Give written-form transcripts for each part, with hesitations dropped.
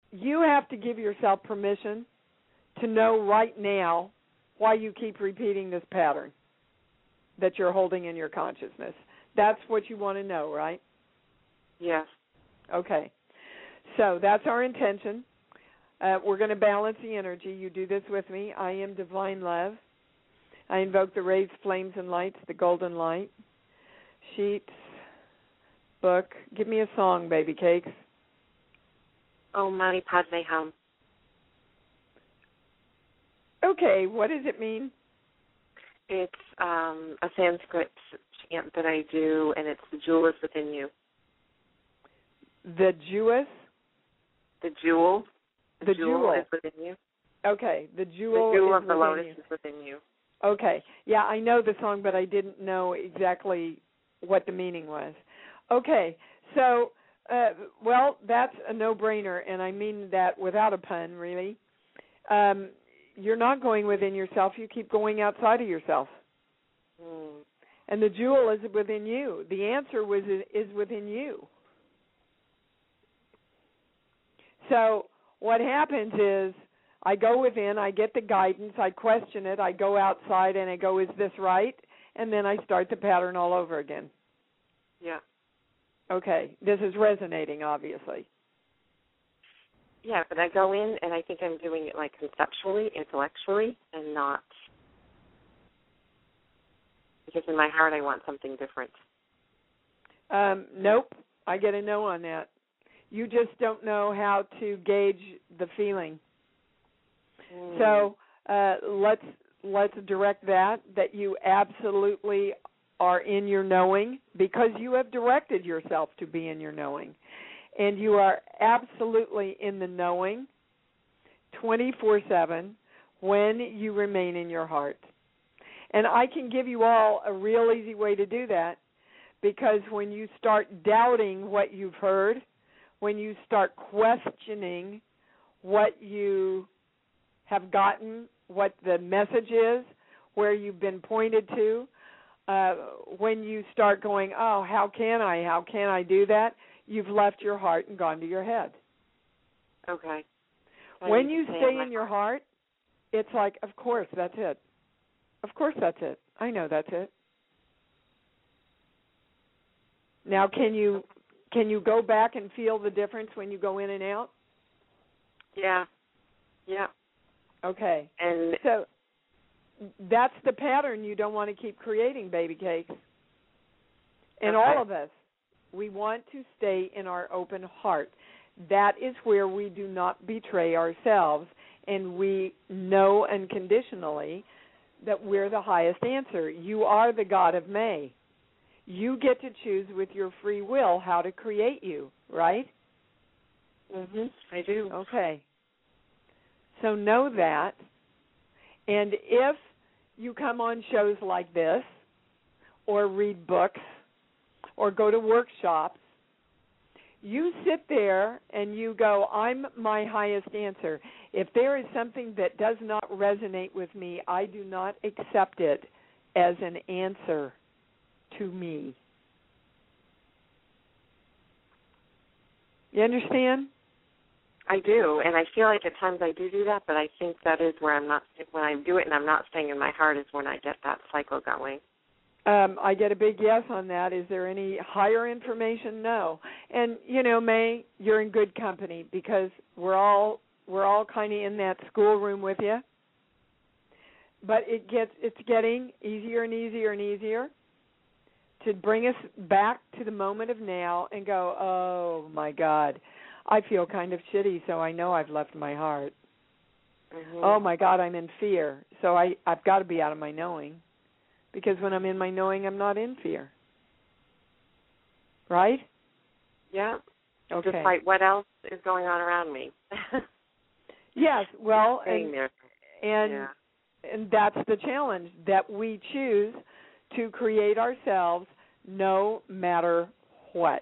you have to give yourself permission to know right now why you keep repeating this pattern that you're holding in your consciousness. That's what you want to know, right? Yes. Okay. So that's our intention. We're going to balance the energy. You do this with me. I am divine love. I invoke the rays, flames, and lights, the golden light. Sheets, book. Give me a song, baby cakes. Om Mani Padme Hum. Okay, what does it mean? It's a Sanskrit chant that I do, and it's the jewel is within you. The Jewess? The jewel. The jewel is within you. Okay, the jewel of the lotus you. is within you. Okay, yeah, I know the song, but I didn't know exactly what the meaning was. Okay, so, well, that's a no-brainer, and I mean that without a pun, really. You're not going within yourself. You keep going outside of yourself. Mm. And the jewel is within you. The answer is within you. So what happens is I go within, I get the guidance, I question it, I go outside and I go, is this right? And then I start the pattern all over again. Yeah. Okay, this is resonating, obviously. Yeah, but I go in and I think I'm doing it like conceptually, intellectually, and not because in my heart I want something different. Nope, I get a no on that. You just don't know how to gauge the feeling. So let's direct that you absolutely are in your knowing because you have directed yourself to be in your knowing. And you are absolutely in the knowing 24/7 when you remain in your heart. And I can give you all a real easy way to do that because when you start doubting what you've heard, when you start questioning what you have gotten, what the message is, where you've been pointed to, when you start going, oh, how can I do that? You've left your heart and gone to your head. Okay. When you stay in your heart, it's like, of course, that's it. Of course, that's it. I know that's it. Now, can you go back and feel the difference when you go in and out? Yeah. Yeah. Okay. And so that's the pattern you don't want to keep creating, baby cakes. And all of us, we want to stay in our open heart. That is where we do not betray ourselves, and we know unconditionally that we're the highest answer. You are the God of May. You get to choose with your free will how to create you, right? I do. Okay. So know that. And if you come on shows like this or read books or go to workshops, you sit there and you go, I'm my highest answer. If there is something that does not resonate with me, I do not accept it as an answer to me. You understand? I do, and I feel like at times I do that, but I think that is where I'm not, when I do it and I'm not staying in my heart is when I get that cycle going. I get a big yes on that. Is there any higher information? No. And, May, you're in good company because we're all kind of in that schoolroom with you. But it's getting easier and easier and easier to bring us back to the moment of now and go, oh, my God, I feel kind of shitty, so I know I've left my heart. Oh, my God, I'm in fear, so I've got to be out of my knowing. Because when I'm in my knowing, I'm not in fear. Right? Yeah. Okay. Despite what else is going on around me. Yes, well, and that's the challenge, that we choose to create ourselves no matter what.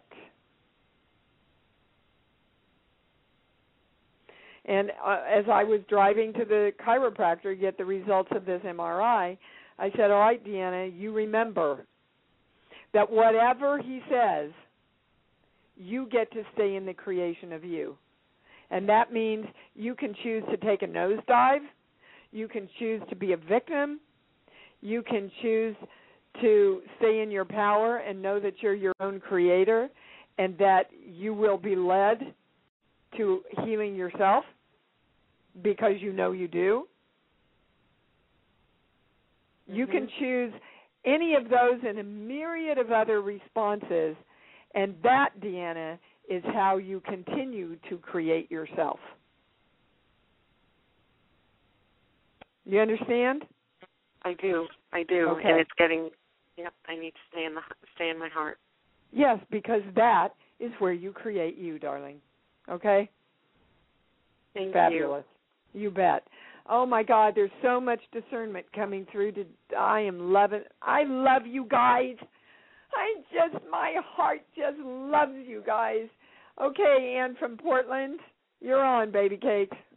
And as I was driving to the chiropractor to get the results of this MRI, I said, all right, Deanna, you remember that whatever he says, you get to stay in the creation of you. And that means you can choose to take a nosedive. You can choose to be a victim. You can choose to stay in your power and know that you're your own creator and that you will be led to healing yourself because you know you do. You can choose any of those and a myriad of other responses, and that, Deanna, is how you continue to create yourself. You understand? I do. Okay. And it's getting. Yep. I need to stay in my heart. Yes, because that is where you create you, darling. Okay? Thank Fabulous. You bet. Oh my God, there's so much discernment coming through. I am loving. I love you guys. My heart just loves you guys. Okay, Ann from Portland, you're on, baby cakes.